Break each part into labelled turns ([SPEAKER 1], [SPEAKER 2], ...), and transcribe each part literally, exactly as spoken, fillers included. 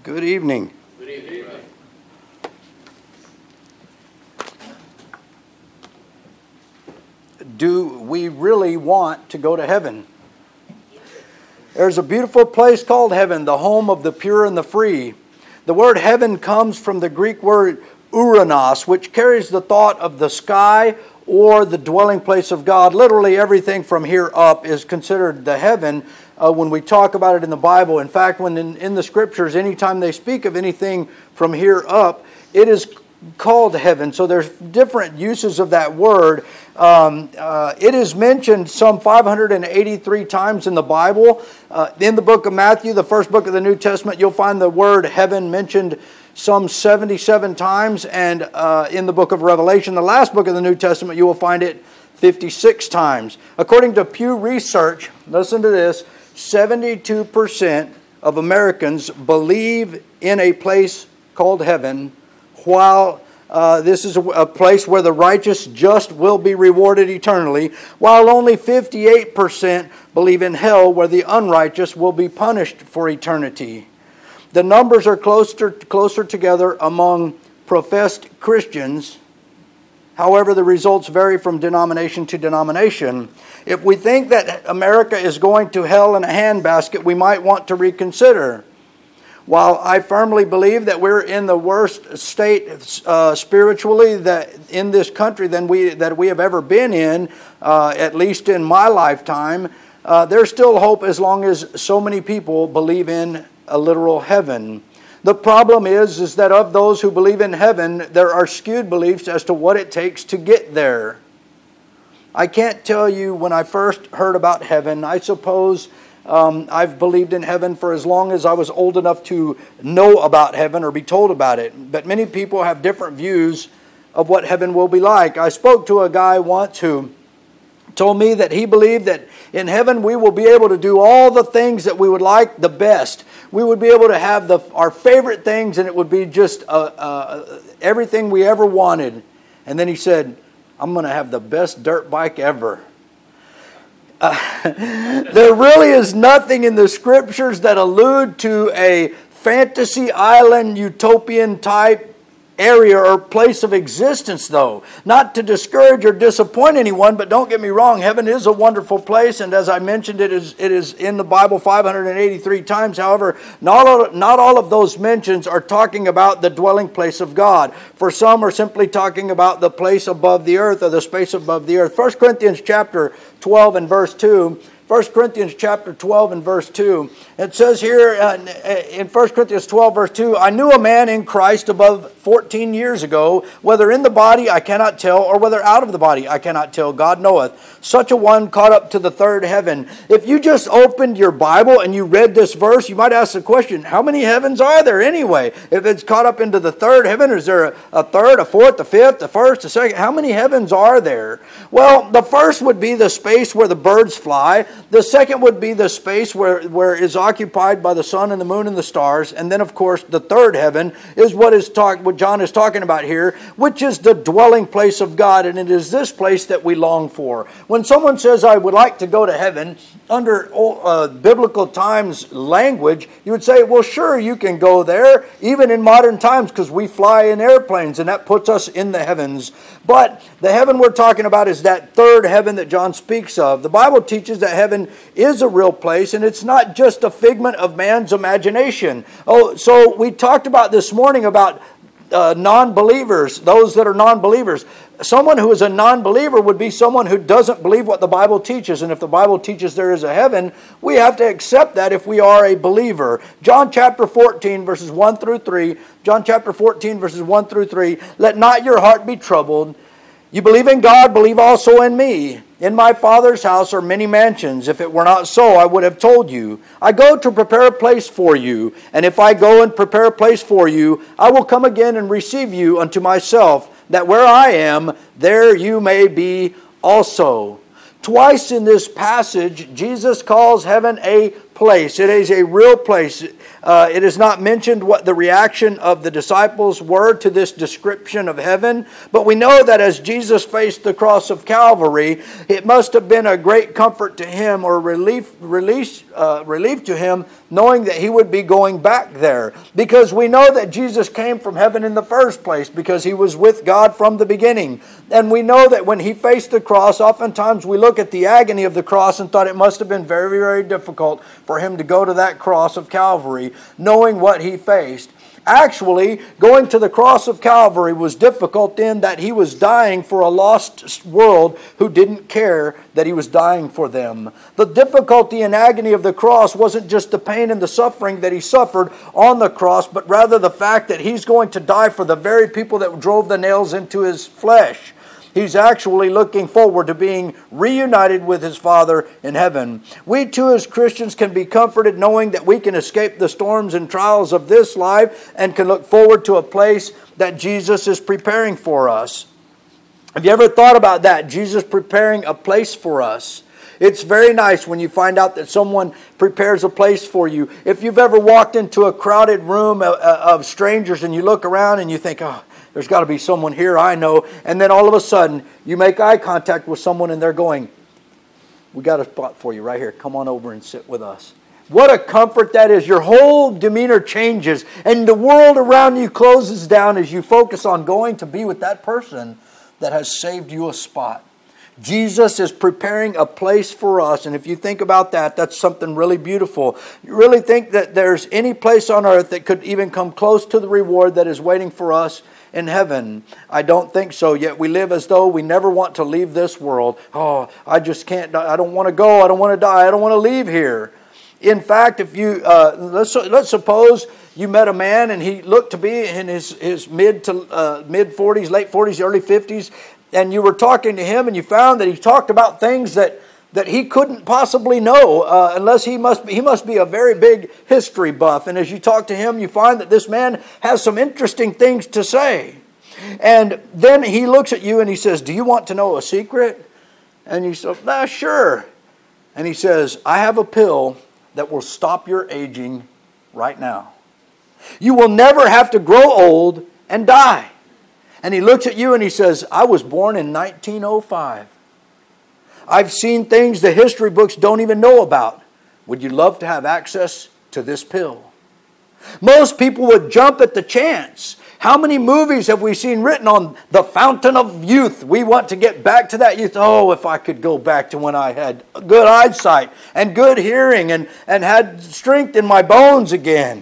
[SPEAKER 1] Good evening.
[SPEAKER 2] Good evening.
[SPEAKER 1] Do we really want to go to heaven? There's a beautiful place called heaven, the home of the pure and the free. The word heaven comes from the Greek word uranos, which carries the thought of the sky or the dwelling place of God. Literally everything from here up is considered the heaven uh, when we talk about it in the Bible. In fact, when in, in the Scriptures, anytime they speak of anything from here up, it is called heaven. So there's different uses of that word. Um, uh, it is mentioned some five hundred eighty-three times in the Bible. Uh, in the book of Matthew, the first book of the New Testament, you'll find the word heaven mentioned some seventy-seven times. And uh, in the book of Revelation, the last book of the New Testament, you will find it fifty-six times. According to Pew Research, listen to this, seventy-two percent of Americans believe in a place called heaven, while uh, this is a, a place where the righteous just will be rewarded eternally, while only fifty-eight percent believe in hell, where the unrighteous will be punished for eternity. The numbers are closer, closer together among professed Christians. However, the results vary from denomination to denomination. If we think that America is going to hell in a handbasket, we might want to reconsider. While I firmly believe that we're in the worst state uh, spiritually that in this country than we that we have ever been in, uh, at least in my lifetime, uh, there's still hope as long as so many people believe in a literal heaven. The problem is, is that of those who believe in heaven, there are skewed beliefs as to what it takes to get there. I can't tell you when I first heard about heaven. I suppose Um, I've believed in heaven for as long as I was old enough to know about heaven or be told about it. But many people have different views of what heaven will be like. I spoke to a guy once who told me that he believed that in heaven we will be able to do all the things that we would like the best. We would be able to have the our favorite things, and it would be just uh, uh, everything we ever wanted. And then he said, I'm going to have the best dirt bike ever. Uh, there really is nothing in the Scriptures that allude to a fantasy island utopian type area or place of existence, though. Not to discourage or disappoint anyone, but don't get me wrong, heaven is a wonderful place, and as I mentioned, it is it is in the Bible five hundred eighty-three times. However, not all, not all of those mentions are talking about the dwelling place of God. For some are simply talking about the place above the earth or the space above the earth. First Corinthians chapter twelve and verse two. First Corinthians chapter twelve and verse two. It says here uh, in First Corinthians twelve verse two, I knew a man in Christ above fourteen years ago, whether in the body I cannot tell, or whether out of the body I cannot tell. God knoweth. Such a one caught up to the third heaven. If you just opened your Bible and you read this verse, you might ask the question, how many heavens are there anyway? If it's caught up into the third heaven, is there a, a third, a fourth, a fifth, a first, a second? How many heavens are there? Well, the first would be the space where the birds fly. The second would be the space where, where is occupied by the sun and the moon and the stars. And then, of course, the third heaven is what is talk, what John is talking about here, which is the dwelling place of God. And it is this place that we long for. When someone says, I would like to go to heaven, under uh, biblical times language, you would say, well, sure, you can go there, even in modern times, because we fly in airplanes, and that puts us in the heavens. But the heaven we're talking about is that third heaven that John speaks of. The Bible teaches that heaven is a real place, and it's not just a figment of man's imagination. Oh, so we talked about this morning about uh, non-believers, those that are non-believers. Someone who is a non-believer would be someone who doesn't believe what the Bible teaches. And if the Bible teaches there is a heaven, we have to accept that if we are a believer. John chapter fourteen, verses one through three. John chapter fourteen, verses one through three. Let not your heart be troubled. You believe in God, believe also in me. In my Father's house are many mansions. If it were not so, I would have told you. I go to prepare a place for you. And if I go and prepare a place for you, I will come again and receive you unto myself, that where I am, there you may be also. Twice in this passage, Jesus calls heaven a place. It is a real place. Uh, it is not mentioned what the reaction of the disciples were to this description of heaven, but we know that as Jesus faced the cross of Calvary, it must have been a great comfort to him, or relief, release, uh, relief to him, knowing that he would be going back there. Because we know that Jesus came from heaven in the first place, because he was with God from the beginning. And we know that when he faced the cross, oftentimes we look at the agony of the cross and thought it must have been very, very difficult for him to go to that cross of Calvary, knowing what he faced. Actually, going to the cross of Calvary was difficult in that he was dying for a lost world who didn't care that he was dying for them. The difficulty and agony of the cross wasn't just the pain and the suffering that he suffered on the cross, but rather the fact that he's going to die for the very people that drove the nails into his flesh. He's actually looking forward to being reunited with his Father in heaven. We too as Christians can be comforted knowing that we can escape the storms and trials of this life and can look forward to a place that Jesus is preparing for us. Have you ever thought about that? Jesus preparing a place for us. It's very nice when you find out that someone prepares a place for you. If you've ever walked into a crowded room of strangers and you look around and you think, oh, there's got to be someone here I know. And then all of a sudden, you make eye contact with someone and they're going, we got a spot for you right here. Come on over and sit with us. What a comfort that is. Your whole demeanor changes and the world around you closes down as you focus on going to be with that person that has saved you a spot. Jesus is preparing a place for us. And if you think about that, that's something really beautiful. You really think that there's any place on earth that could even come close to the reward that is waiting for us in heaven? I don't think so. Yet we live as though we never want to leave this world. Oh, I just can't. I don't want to go. I don't want to die. I don't want to leave here. In fact, if you uh, let's let's suppose you met a man and he looked to be in his his mid to uh, mid forties, late forties, early fifties, and you were talking to him and you found that he talked about things that that he couldn't possibly know uh, unless he must be, he must be a very big history buff. And as you talk to him, you find that this man has some interesting things to say. And then he looks at you and he says, do you want to know a secret? And you say, nah, sure. And he says, I have a pill that will stop your aging right now. You will never have to grow old and die. And he looks at you and he says, I was born in nineteen oh five. I've seen things the history books don't even know about. Would you love to have access to this pill? Most people would jump at the chance. How many movies have we seen written on the fountain of youth? We want to get back to that youth. Oh, if I could go back to when I had good eyesight and good hearing and, and had strength in my bones again.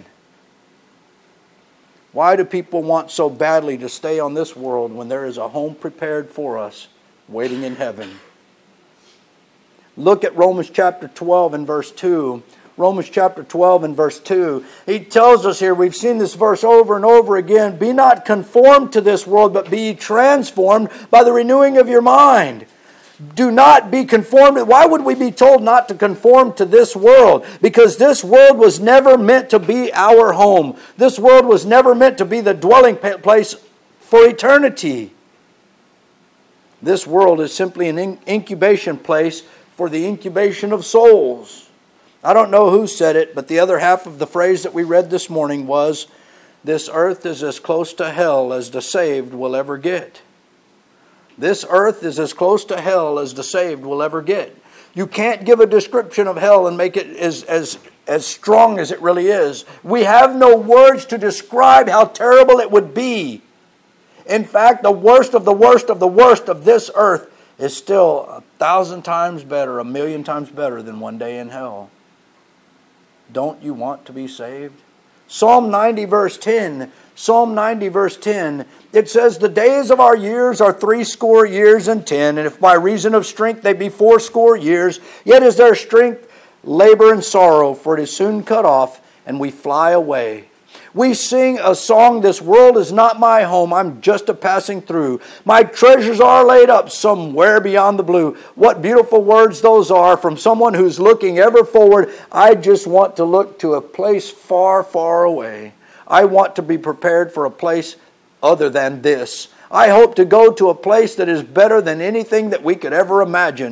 [SPEAKER 1] Why do people want so badly to stay on this world when there is a home prepared for us waiting in heaven? Look at Romans chapter twelve and verse two. Romans chapter twelve and verse two. He tells us here, we've seen this verse over and over again, be not conformed to this world, but be transformed by the renewing of your mind. Do not be conformed. Why would we be told not to conform to this world? Because this world was never meant to be our home. This world was never meant to be the dwelling place for eternity. This world is simply an incubation place for the incubation of souls. I don't know who said it, but the other half of the phrase that we read this morning was, this earth is as close to hell as the saved will ever get. This earth is as close to hell as the saved will ever get. You can't give a description of hell and make it as, as, as strong as it really is. We have no words to describe how terrible it would be. In fact, the worst of the worst of the worst of this earth is still a thousand times better, a million times better than one day in hell. Don't you want to be saved? Psalm ninety verse ten. Psalm ninety verse ten. It says, the days of our years are threescore years and ten, and if by reason of strength they be fourscore years, yet is their strength labor and sorrow, for it is soon cut off, and we fly away. We sing a song, this world is not my home, I'm just a passing through. My treasures are laid up somewhere beyond the blue. What beautiful words those are from someone who's looking ever forward. I just want to look to a place far, far away. I want to be prepared for a place other than this. I hope to go to a place that is better than anything that we could ever imagine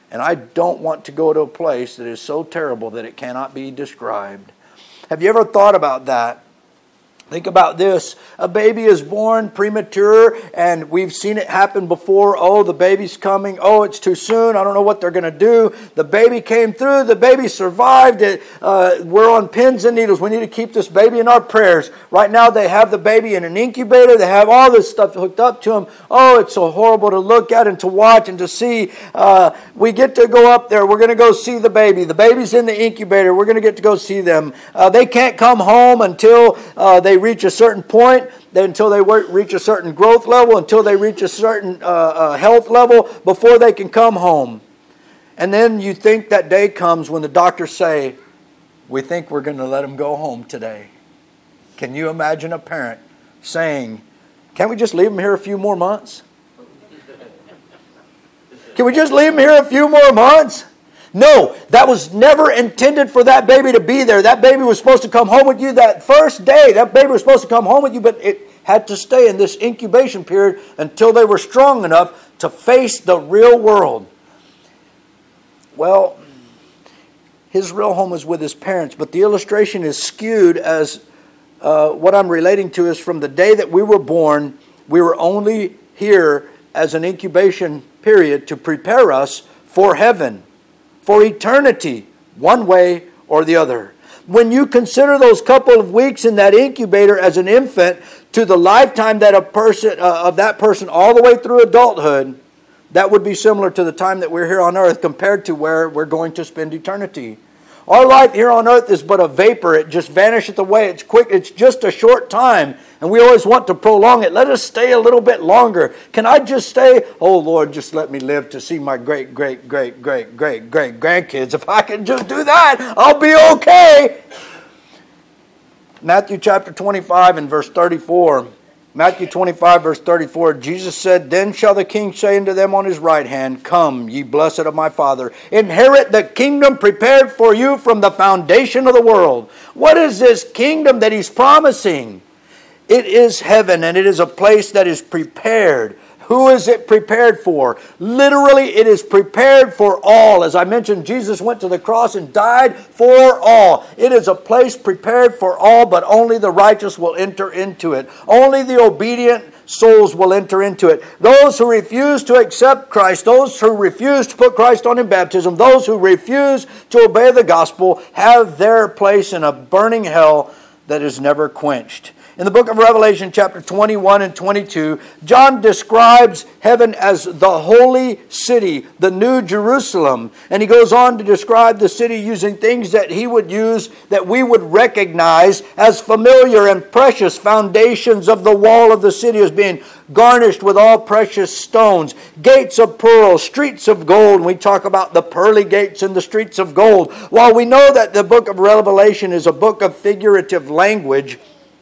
[SPEAKER 1] And I don't want to go to a place that is so terrible that it cannot be described. Have you ever thought about that? Think about this. A baby is born premature, and we've seen it happen before. Oh, the baby's coming. Oh, it's too soon. I don't know what they're going to do. The baby came through. The baby survived. It, uh, we're on pins and needles. We need to keep this baby in our prayers. Right now, they have the baby in an incubator. They have all this stuff hooked up to them. Oh, it's so horrible to look at and to watch and to see. Uh, we get to go up there. We're going to go see the baby. The baby's in the incubator. We're going to get to go see them. Uh, they can't come home until uh, they reach a certain point, until they reach a certain growth level, until they reach a certain uh, uh, health level before they can come home. And then you think that day comes when the doctors say, we think we're going to let them go home today. Can you imagine a parent saying, can't we just leave them here a few more months? Can we just leave them here a few more months? No, that was never intended for that baby to be there. That baby was supposed to come home with you that first day. That baby was supposed to come home with you, but it had to stay in this incubation period until they were strong enough to face the real world. Well, his real home was with his parents, but the illustration is skewed as uh, what I'm relating to is from the day that we were born, we were only here as an incubation period to prepare us for heaven. For eternity, one way or the other. When you consider those couple of weeks in that incubator as an infant to the lifetime that a person uh, of that person all the way through adulthood, that would be similar to the time that we're here on earth compared to where we're going to spend eternity. Our life here on earth is but a vapor. It just vanishes away. It's quick. It's just a short time. And we always want to prolong it. Let us stay a little bit longer. Can I just stay? Oh, Lord, just let me live to see my great, great, great, great, great, great grandkids. If I can just do that, I'll be okay. Matthew chapter twenty-five and verse thirty-four. Matthew twenty-five, verse thirty-four, Jesus said, Then shall the king say unto them on his right hand, Come, ye blessed of my Father, inherit the kingdom prepared for you from the foundation of the world. What is this kingdom that he's promising? It is heaven, and it is a place that is prepared. Who is it prepared for? Literally, it is prepared for all. As I mentioned, Jesus went to the cross and died for all. It is a place prepared for all, but only the righteous will enter into it. Only the obedient souls will enter into it. Those who refuse to accept Christ, those who refuse to put Christ on in baptism, those who refuse to obey the gospel, have their place in a burning hell that is never quenched. In the book of Revelation, chapter twenty-one and twenty-two, John describes heaven as the holy city, the new Jerusalem. And he goes on to describe the city using things that he would use, that we would recognize as familiar and precious. Foundations of the wall of the city as being garnished with all precious stones. Gates of pearl, streets of gold. And we talk about the pearly gates and the streets of gold. While we know that the book of Revelation is a book of figurative language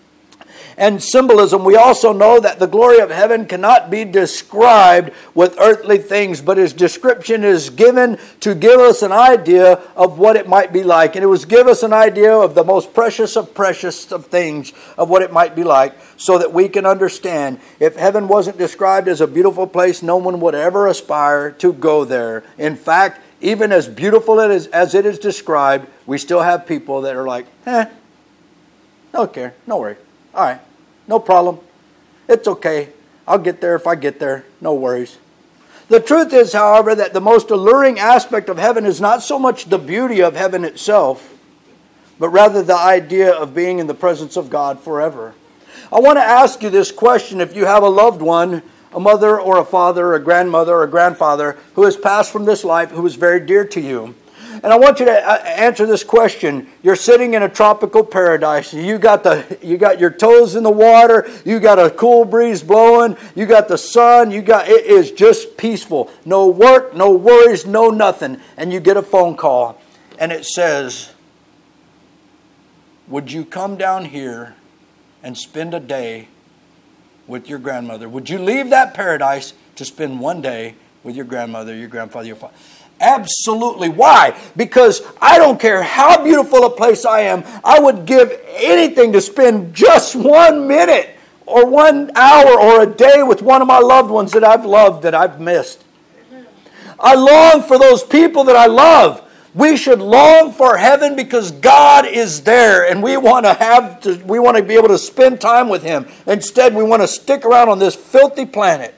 [SPEAKER 1] and symbolism, we also know that the glory of heaven cannot be described with earthly things, but his description is given to give us an idea of what it might be like. And it was give us an idea of the most precious of precious of things, of what it might be like, so that we can understand. If heaven wasn't described as a beautiful place, no one would ever aspire to go there. In fact, even as beautiful as, as it is described, we still have people that are like, eh, don't care, no worry. All right, no problem. It's okay. I'll get there if I get there. No worries. The truth is, however, that the most alluring aspect of heaven is not so much the beauty of heaven itself, but rather the idea of being in the presence of God forever. I want to ask you this question. If you have a loved one, a mother or a father, or a grandmother or a grandfather who has passed from this life, who is very dear to you, and I want you to answer this question. You're sitting in a tropical paradise. You got the you got your toes in the water. You got a cool breeze blowing. You got the sun. You got it is just peaceful. No work, no worries, no nothing. And you get a phone call, and it says, "Would you come down here and spend a day with your grandmother? Would you leave that paradise to spend one day with your grandmother, your grandfather, your father?" Absolutely. Why? Because I don't care how beautiful a place I am, I would give anything to spend just one minute or one hour or a day with one of my loved ones that I've loved, that I've missed. I long for those people that I love. We should long for heaven because God is there and we want to have to, we want to be able to spend time with Him. Instead, we want to stick around on this filthy planet.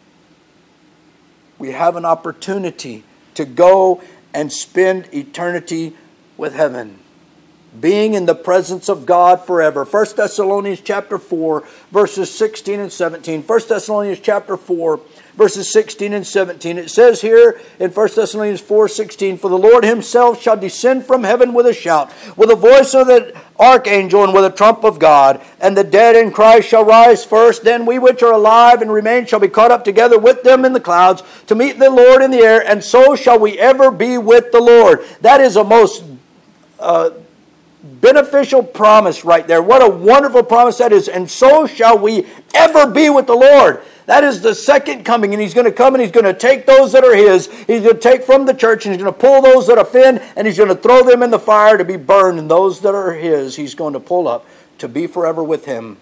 [SPEAKER 1] We have an opportunity to go and spend eternity with heaven, being in the presence of God forever. First Thessalonians chapter four, verses sixteen and seventeen. First Thessalonians chapter four, verses sixteen and seventeen. It says here in First Thessalonians four sixteen, "For the Lord Himself shall descend from heaven with a shout, with the voice of the archangel, and with a trump of God. And the dead in Christ shall rise first. Then we which are alive and remain shall be caught up together with them in the clouds to meet the Lord in the air. And so shall we ever be with the Lord." That is a most uh, beneficial promise right there. What a wonderful promise that is. And so shall we ever be with the Lord. That is the second coming, and He's going to come and He's going to take those that are His. He's going to take from the church, and He's going to pull those that offend, and He's going to throw them in the fire to be burned. And those that are His, He's going to pull up to be forever with Him.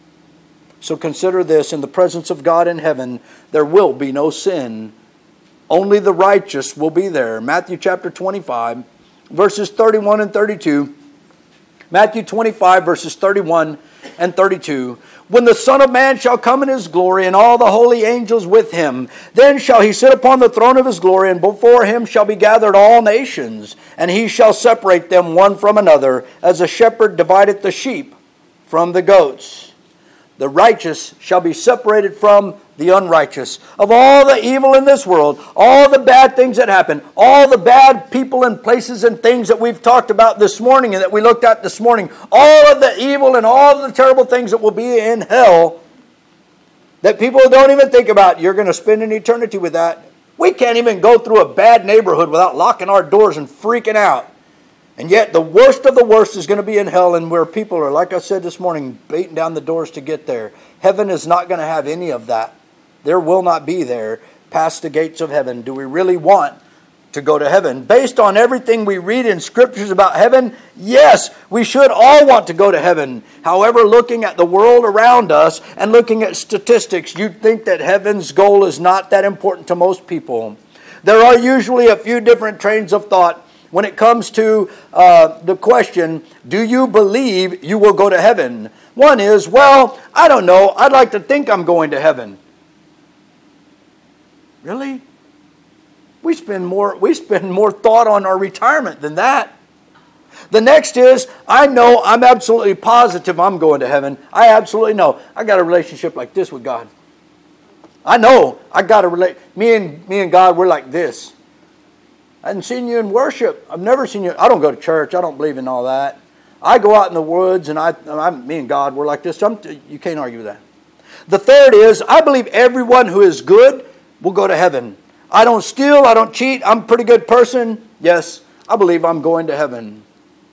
[SPEAKER 1] So consider this: in the presence of God in heaven, there will be no sin. Only the righteous will be there. Matthew chapter twenty-five, verses thirty-one and thirty-two. Matthew twenty-five, verses thirty-one and thirty-two. "When the Son of Man shall come in His glory, and all the holy angels with Him, then shall He sit upon the throne of His glory, and before Him shall be gathered all nations. And He shall separate them one from another, as a shepherd divideth the sheep from the goats. The righteous shall be separated from the unrighteous." Of all the evil in this world, all the bad things that happen, all the bad people and places and things that we've talked about this morning and that we looked at this morning, all of the evil and all of the terrible things that will be in hell that people don't even think about, you're going to spend an eternity with that. We can't even go through a bad neighborhood without locking our doors and freaking out. And yet the worst of the worst is going to be in hell, and where people are, like I said this morning, beating down the doors to get there. Heaven is not going to have any of that. There will not be there past the gates of heaven. Do we really want to go to heaven? Based on everything we read in Scriptures about heaven, yes, we should all want to go to heaven. However, looking at the world around us and looking at statistics, you'd think that heaven's goal is not that important to most people. There are usually a few different trains of thought when it comes to uh, the question, do you believe you will go to heaven? One is, well, I don't know. I'd like to think I'm going to heaven. Really? We spend more, we spend more thought on our retirement than that. The next is, I know, I'm absolutely positive I'm going to heaven. I absolutely know. I got a relationship like this with God. I know. I got a relate. Me and me and God, we're like this. I haven't seen you in worship. I've never seen you. I don't go to church. I don't believe in all that. I go out in the woods, and I, I me and God, we're like this. I'm, you can't argue with that. The third is, I believe everyone who is good will go to heaven. I don't steal. I don't cheat. I'm a pretty good person. Yes, I believe I'm going to heaven.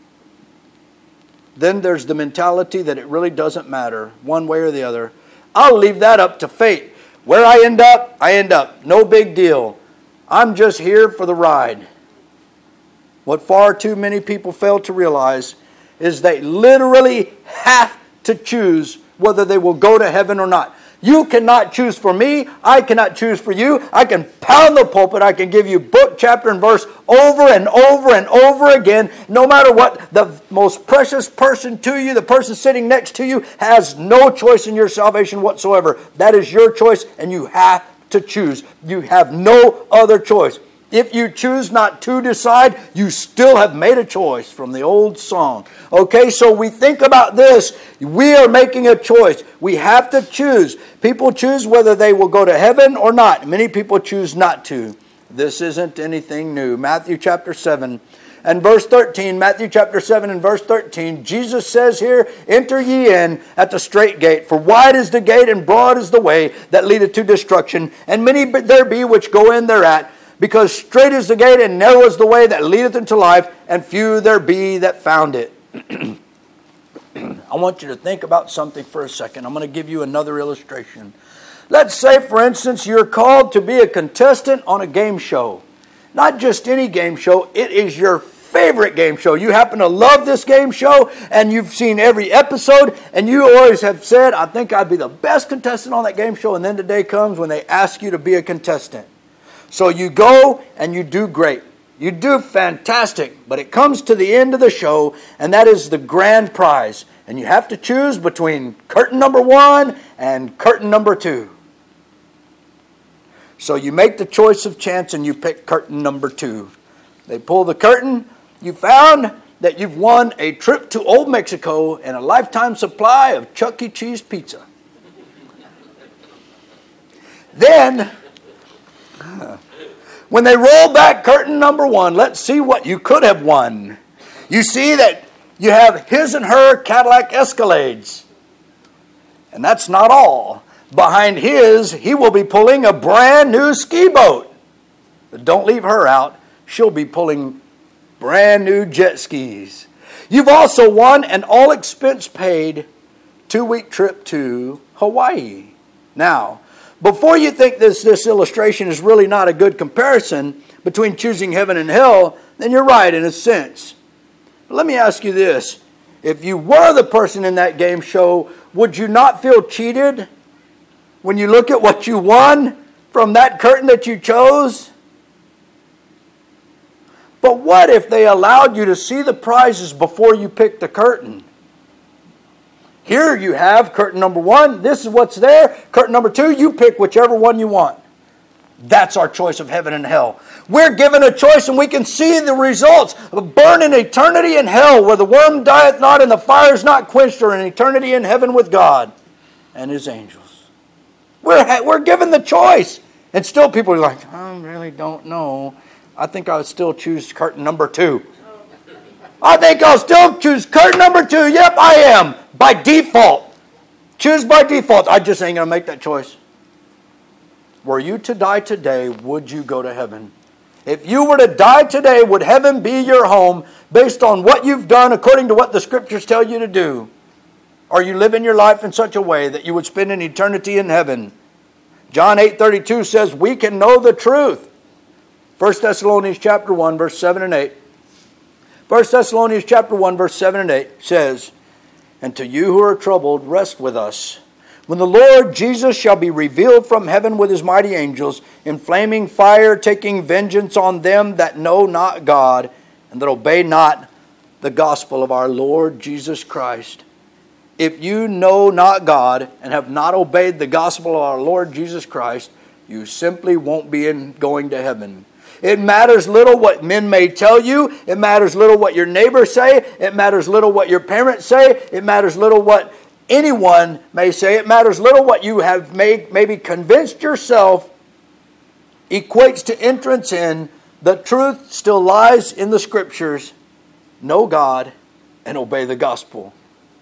[SPEAKER 1] Then there's the mentality that it really doesn't matter, one way or the other. I'll leave that up to fate. Where I end up, I end up. No big deal. I'm just here for the ride. What far too many people fail to realize is they literally have to choose whether they will go to heaven or not. You cannot choose for me. I cannot choose for you. I can pound the pulpit. I can give you book, chapter, and verse over and over and over again. No matter what, the most precious person to you, the person sitting next to you, has no choice in your salvation whatsoever. That is your choice, and you have to choose. You have no other choice. If you choose not to decide, you still have made a choice, from the old song. Okay, so we think about this. We are making a choice. We have to choose. People choose whether they will go to heaven or not. Many people choose not to. This isn't anything new. Matthew chapter seven and verse thirteen. Matthew chapter seven and verse thirteen. Jesus says here, "Enter ye in at the strait gate, for wide is the gate and broad is the way that leadeth to destruction, and many there be which go in thereat. Because strait is the gate and narrow is the way that leadeth into life, and few there be that found it." I want you to think about something for a second. I'm going to give you another illustration. Let's say, for instance, you're called to be a contestant on a game show. Not just any game show. It is your favorite game show. You happen to love this game show, and you've seen every episode, and you always have said, I think I'd be the best contestant on that game show. And then the day comes when they ask you to be a contestant. So you go and you do great. You do fantastic. But it comes to the end of the show, and that is the grand prize. And you have to choose between curtain number one and curtain number two. So you make the choice of chance and you pick curtain number two. They pull the curtain. You found that you've won a trip to Old Mexico and a lifetime supply of Chuck E. Cheese pizza. Then, when they roll back curtain number one, let's see what you could have won. You see that you have his and her Cadillac Escalades. And that's not all. Behind his, he will be pulling a brand new ski boat. But don't leave her out. She'll be pulling brand new jet skis. You've also won an all expense paid two-week trip to Hawaii. Now, before you think this, this illustration is really not a good comparison between choosing heaven and hell, then you're right in a sense. But let me ask you this. If you were the person in that game show, would you not feel cheated when you look at what you won from that curtain that you chose? But what if they allowed you to see the prizes before you picked the curtain? Here you have curtain number one. This is what's there. Curtain number two, you pick whichever one you want. That's our choice of heaven and hell. We're given a choice and we can see the results of burning eternity in hell where the worm dieth not and the fire is not quenched, or an eternity in heaven with God and His angels. We're, we're given the choice. And still people are like, I really don't know. I think I would still choose curtain number two. I think I'll still choose curtain number two. Yep, I am. By default. Choose by default. I just ain't going to make that choice. Were you to die today, would you go to heaven? If you were to die today, would heaven be your home based on what you've done according to what the Scriptures tell you to do? Are you living your life in such a way that you would spend an eternity in heaven? John eight thirty-two says we can know the truth. First Thessalonians chapter one, verse seven and eight. First Thessalonians chapter one, verse seven and eight says, and to you who are troubled, rest with us. When the Lord Jesus shall be revealed from heaven with His mighty angels, in flaming fire, taking vengeance on them that know not God, and that obey not the gospel of our Lord Jesus Christ. If you know not God and have not obeyed the gospel of our Lord Jesus Christ, you simply won't be in going to heaven. It matters little what men may tell you. It matters little what your neighbors say. It matters little what your parents say. It matters little what anyone may say. It matters little what you have made, maybe convinced yourself equates to entrance in. The truth still lies in the Scriptures. Know God and obey the gospel.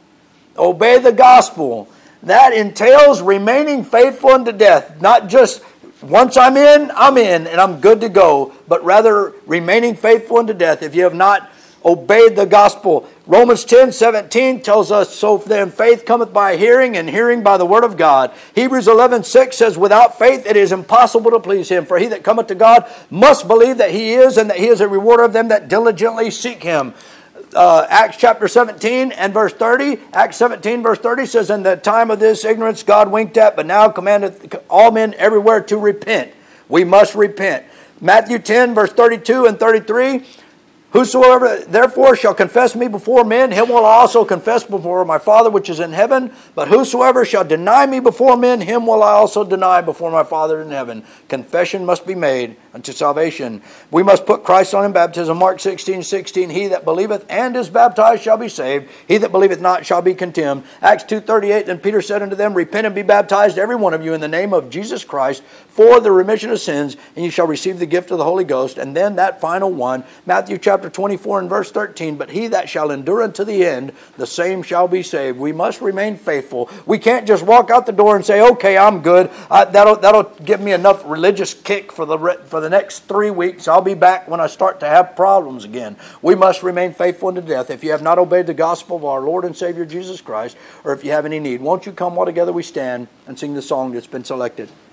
[SPEAKER 1] Obey the gospel. That entails remaining faithful unto death. Not just once I'm in, I'm in and I'm good to go. But rather remaining faithful unto death. If you have not obeyed the gospel. Romans ten seventeen tells us, so then faith cometh by hearing, and hearing by the word of God. Hebrews eleven six says, without faith it is impossible to please Him. For he that cometh to God must believe that He is, and that He is a rewarder of them that diligently seek Him. Uh, Acts chapter seventeen and verse thirty. Acts seventeen verse thirty says, in the time of this ignorance God winked at, but now commandeth all men everywhere to repent. We must repent. Matthew ten verse thirty-two and thirty-three. Whosoever therefore shall confess me before men, him will I also confess before my Father which is in heaven. But whosoever shall deny me before men, him will I also deny before my Father in heaven. Confession must be made unto salvation. We must put Christ on in baptism. Mark sixteen sixteen. He that believeth and is baptized shall be saved. He that believeth not shall be condemned. Acts two thirty-eight. Then Peter said unto them, repent and be baptized, every one of you, in the name of Jesus Christ, for the remission of sins, and you shall receive the gift of the Holy Ghost. And then that final one, Matthew chapter twenty-four and verse thirteen. But he that shall endure unto the end, the same shall be saved. We must remain faithful. We can't just walk out the door and say, okay, I'm good. I, that'll that'll give me enough religious kick for the for the next three weeks. I'll be back when I start to have problems again. We must remain faithful unto death. If you have not obeyed the gospel of our Lord and Savior Jesus Christ, or if you have any need, won't you come while together we stand and sing the song that's been selected?